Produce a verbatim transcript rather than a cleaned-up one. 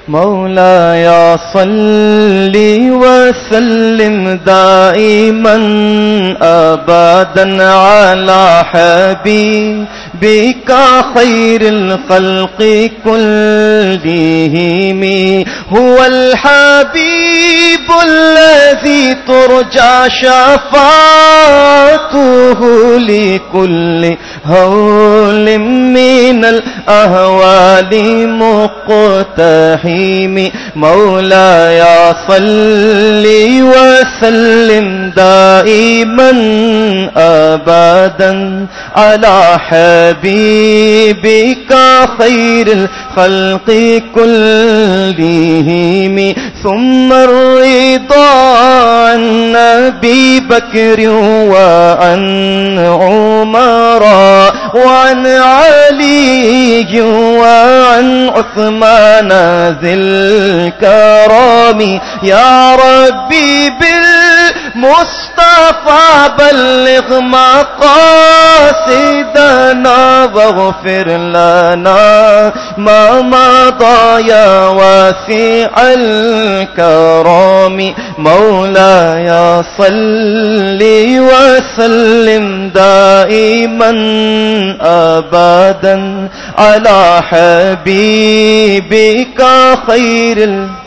مولاي صل وسلم دائما أبدا على حبيبك خير الخلق كلهم. هو الحبيب الذي ترجى شفاعته لكل هول من الأهوال مقتحم. مولاي صل وسلم دائما أبدا على حبيبك خير الخلق كلهم. ثم الرضا عن أبي بكر وعن عمر وعن علي وعن عثمان ذي الكرام. يا ربي بالمصطفى بلغ مقاصدنا واغفر لنا ما مضى يا واسع الكرام. مولاي صل وسلم دائما أبدا على حبيبك خير